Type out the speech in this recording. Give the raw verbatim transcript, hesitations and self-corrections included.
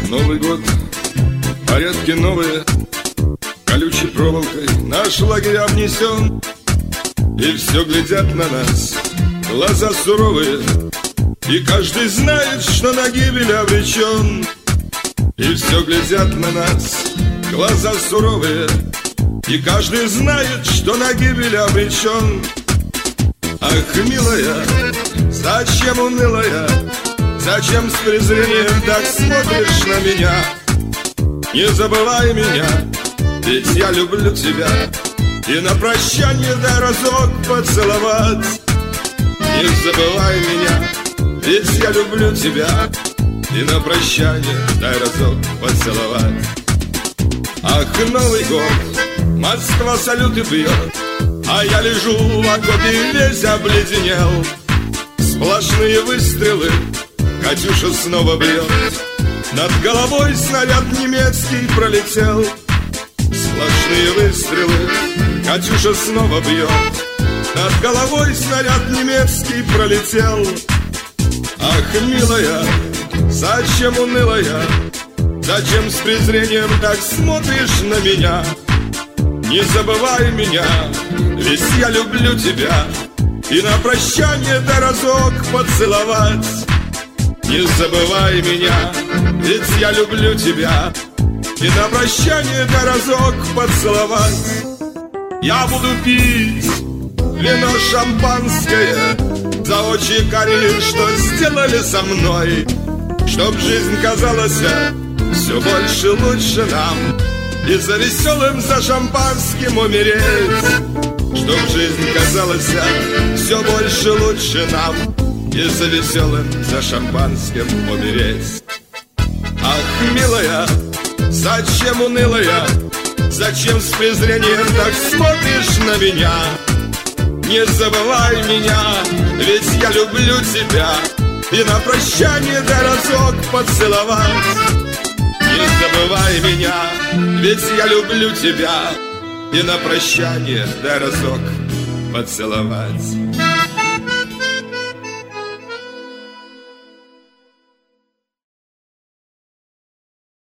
Новый год, порядки новые, колючей проволокой наш лагерь обнесен. И все глядят на нас, глаза суровые, и каждый знает, что на гибель обречен. И все глядят на нас, глаза суровые, и каждый знает, что на гибель обречен. Ах, милая, зачем унылая, зачем с презрением так смотришь на меня? Не забывай меня, ведь я люблю тебя, и на прощание дай разок поцеловать. Не забывай меня, ведь я люблю тебя, и на прощание дай разок поцеловать. Ах, Новый год, Москва салюты бьет, а я лежу в окопе и весь обледенел. Сплошные выстрелы, Катюша снова бьет, над головой снаряд немецкий пролетел. Сплошные выстрелы, Катюша снова бьет, над головой снаряд немецкий пролетел. Ах, милая, зачем унылая, зачем с презрением так смотришь на меня? Не забывай меня, ведь я люблю тебя, и на прощание дай разок поцеловать. Не забывай меня, ведь я люблю тебя, и на прощание дай разок поцеловать. Я буду пить вино шампанское за очи карие, что сделали со мной, чтоб жизнь казалась все больше лучше нам, и за веселым, за шампанским умереть. Чтоб жизнь казалась все больше лучше нам, и за веселым, за шампанским умереть. Ах, милая, зачем унылая, зачем с презрением так смотришь на меня? Не забывай меня, ведь я люблю тебя, и на прощание дай разок поцеловать. Не забывай меня, ведь я люблю тебя, и на прощание дай разок поцеловать.